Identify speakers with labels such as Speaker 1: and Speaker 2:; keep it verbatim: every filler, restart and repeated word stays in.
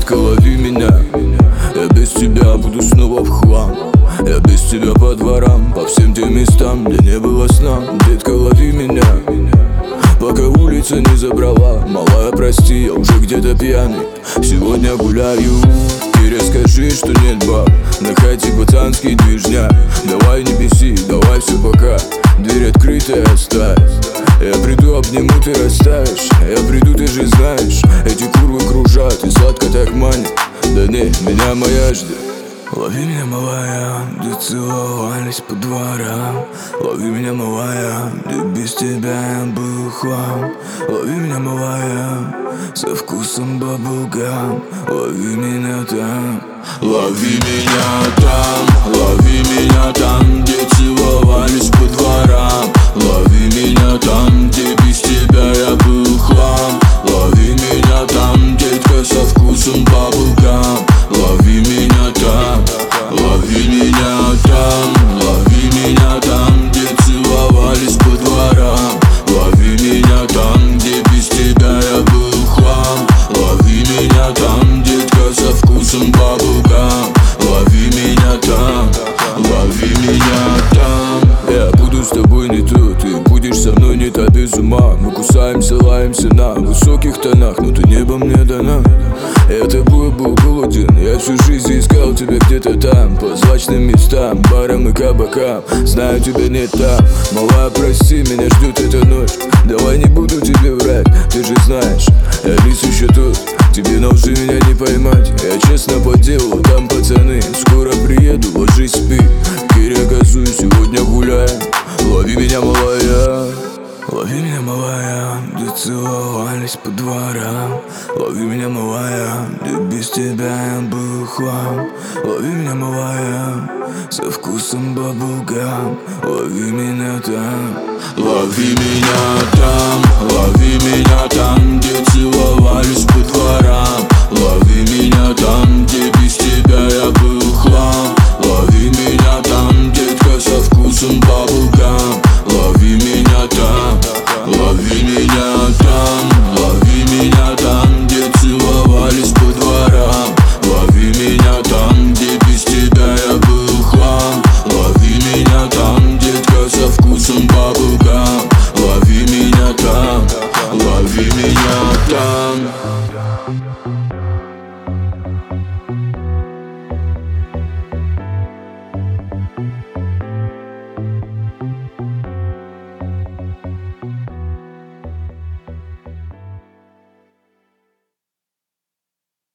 Speaker 1: детка, лови меня. Я без тебя буду снова в хлам. Я без тебя по дворам, по всем тем местам, где не было сна. Детка, лови меня, пока улица не забрала. Малая, прости, я уже где-то пьяный. Сегодня гуляю, ты расскажи, что нет баб. На хате пацанский движняк. Давай не беси, давай все пока. Дверь открытая оставь. Я приду, обниму, ты растаешь. Я приду, ты же знаешь. Эти курвы кружат и сладко так манят. Да не, меня моя ждет. Лови меня, малая, где целовались по дворам. Лови меня, малая, где без тебя я был хлам. Лови меня, малая, со вкусом баблгам. Лови меня там, лови меня там, лови меня там, где целовались по дворам. Лови меня там, где без тебя я был хлам. Лови меня там, детка, со вкусом баблгам. Лови меня там, лови меня там, лови меня там, где целовались по дворам. Лови меня там, где без тебя я был хлам. Лови меня там, детка, со вкусом баблгам. Лови меня там, лови меня там. Я буду с тобой не то, ты будешь со мной не та без ума. Мы кусаемся, лаемся на высоких тонах, но ты небо мне дана. Я тобой был голоден, я всю жизнь искал тебя где-то там, по злачным местам, барам и кабакам. Знаю, тебя нет там, малая, прости, меня ждет эта ночь. Давай не буду тебе врать, ты же знаешь, я лис еще тут. Тебе на лжи меня не поймать, я честно по делу, там пацаны. Скоро приеду, ложись, спи, Киря, газуй, сегодня гуляем. Лови меня, малая, лови меня, малая, где целовались по дворам. Лови меня, малая, где без тебя я был хлам. Лови меня, малая, со вкусом баблгам. Лови меня там, лови меня там, лови меня там, где целовались по дворам. Лови меня там, где без тебя я был хлам. Лови меня там, детка, со вкусом баблгам. Лови меня там, лови меня там, лови меня там, где целовались по дворам. Лови меня там, где без тебя я был хлам. Лови меня там, детка, со вкусом баблгам. Лови меня там, лови меня там.